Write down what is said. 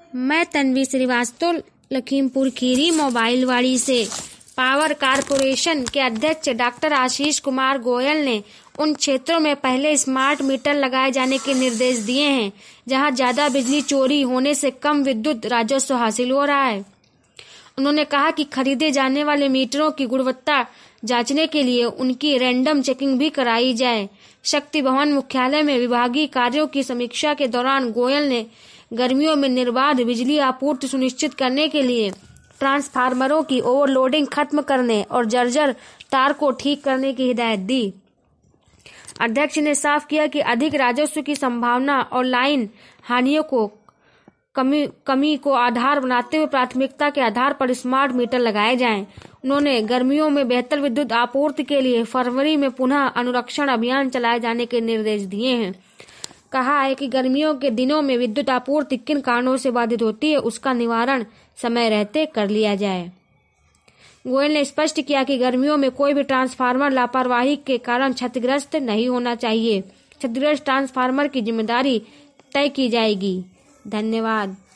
मैं तन्वी श्रीवास्तव लखीमपुर खीरी मोबाइलवाड़ी से। Power corporation के अध्यक्ष डॉक्टर आशीष कुमार गोयल ने उन क्षेत्रों में पहले स्मार्ट मीटर लगाए जाने के निर्देश दिए हैं जहां ज्यादा बिजली चोरी होने से कम विद्युत राजस्व हासिल हो रहा है। उन्होंने कहा कि खरीदे जाने वाले मीटरों की गुणवत्ता जांचने के लिए उनकी रैंडम चेकिंग भी कराई जाए। शक्ति भवन मुख्यालय में विभागीय कार्यों की समीक्षा के दौरान गोयल ने गर्मियों में निर्बाध बिजली आपूर्ति सुनिश्चित करने के लिए ट्रांसफार्मरों की ओवरलोडिंग खत्म करने और जर्जर तार को ठीक करने की हिदायत दी। अध्यक्ष ने साफ किया कि अधिक राजस्व की संभावना और लाइन हानियों को कमी को आधार बनाते हुए प्राथमिकता के आधार पर स्मार्ट मीटर लगाए जाएं। उन्होंने गर्मियों में बेहतर विद्युत आपूर्ति के लिए फरवरी में पुनः अनुरक्षण अभियान चलाए जाने के निर्देश दिए हैं। कहा है कि गर्मियों के दिनों में विद्युत आपूर्ति किन कारणों से बाधित होती है उसका निवारण समय रहते कर लिया जाए। गोयल ने स्पष्ट किया कि गर्मियों में कोई भी ट्रांसफार्मर लापरवाही के कारण क्षतिग्रस्त नहीं होना चाहिए। क्षतिग्रस्त ट्रांसफार्मर की जिम्मेदारी तय की जाएगी। धन्यवाद।